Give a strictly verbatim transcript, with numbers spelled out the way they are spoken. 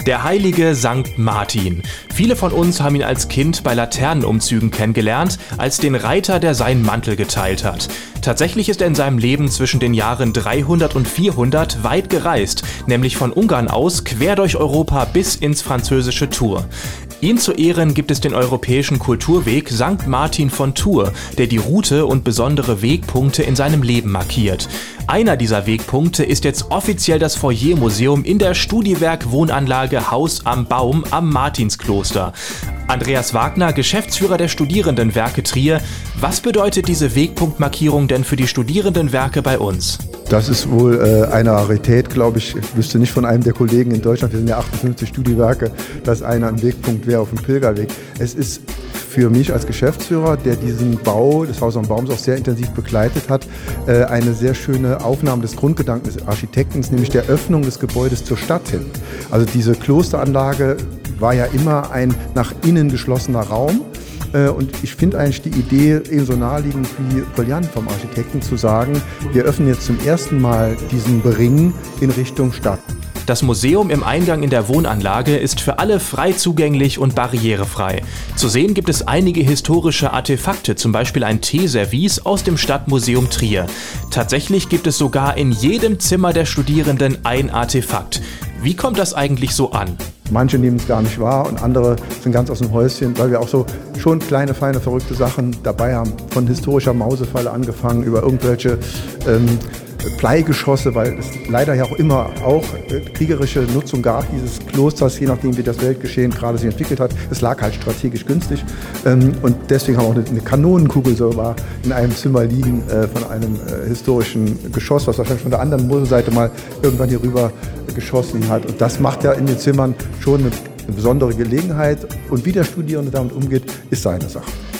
Der heilige Sankt Martin. Viele von uns haben ihn als Kind bei Laternenumzügen kennengelernt, als den Reiter, der seinen Mantel geteilt hat. Tatsächlich ist er in seinem Leben zwischen den Jahren dreihundert und vierhundert weit gereist, nämlich von Ungarn aus quer durch Europa bis ins französische Tours. Ihn zu Ehren gibt es den europäischen Kulturweg Sankt Martin von Tours, der die Route und besondere Wegpunkte in seinem Leben markiert. Einer dieser Wegpunkte ist jetzt offiziell das Foyer-Museum in der Studiwerk-Wohnanlage Haus am Baum am Martinskloster. Andreas Wagner, Geschäftsführer der Studierendenwerke Trier. Was bedeutet diese Wegpunktmarkierung denn für die Studierendenwerke bei uns? Das ist wohl äh, eine Rarität, glaube ich. Ich wüsste nicht von einem der Kollegen in Deutschland, wir sind ja achtundfünfzig Studiewerke, dass einer ein Wegpunkt wäre auf dem Pilgerweg. Es ist für mich als Geschäftsführer, der diesen Bau des Haus am Baums auch sehr intensiv begleitet hat, äh, eine sehr schöne Aufnahme des Grundgedankens des Architekten, nämlich der Öffnung des Gebäudes zur Stadt hin. Also diese Klosteranlage war ja immer ein nach innen geschlossener Raum. Und ich finde eigentlich die Idee ebenso naheliegend wie brillant vom Architekten zu sagen, wir öffnen jetzt zum ersten Mal diesen Bering in Richtung Stadt. Das Museum im Eingang in der Wohnanlage ist für alle frei zugänglich und barrierefrei. Zu sehen gibt es einige historische Artefakte, zum Beispiel ein Teeservice aus dem Stadtmuseum Trier. Tatsächlich gibt es sogar in jedem Zimmer der Studierenden ein Artefakt. Wie kommt das eigentlich so an? Manche nehmen es gar nicht wahr und andere sind ganz aus dem Häuschen, weil wir auch so schon kleine, feine, verrückte Sachen dabei haben. Von historischer Mausefalle angefangen über irgendwelche ähm, Bleigeschosse, weil es leider ja auch immer auch äh, kriegerische Nutzung gab dieses Klosters, je nachdem wie das Weltgeschehen gerade sich entwickelt hat. Es lag halt strategisch günstig ähm, und deswegen haben wir auch eine, eine Kanonenkugel so war in einem Zimmer liegen äh, von einem äh, historischen Geschoss, was wahrscheinlich von der anderen Moselseite mal irgendwann hier rüber geschossen hat. Und das macht ja in den Zimmern schon eine, eine besondere Gelegenheit. Und wie der Studierende damit umgeht, ist seine Sache.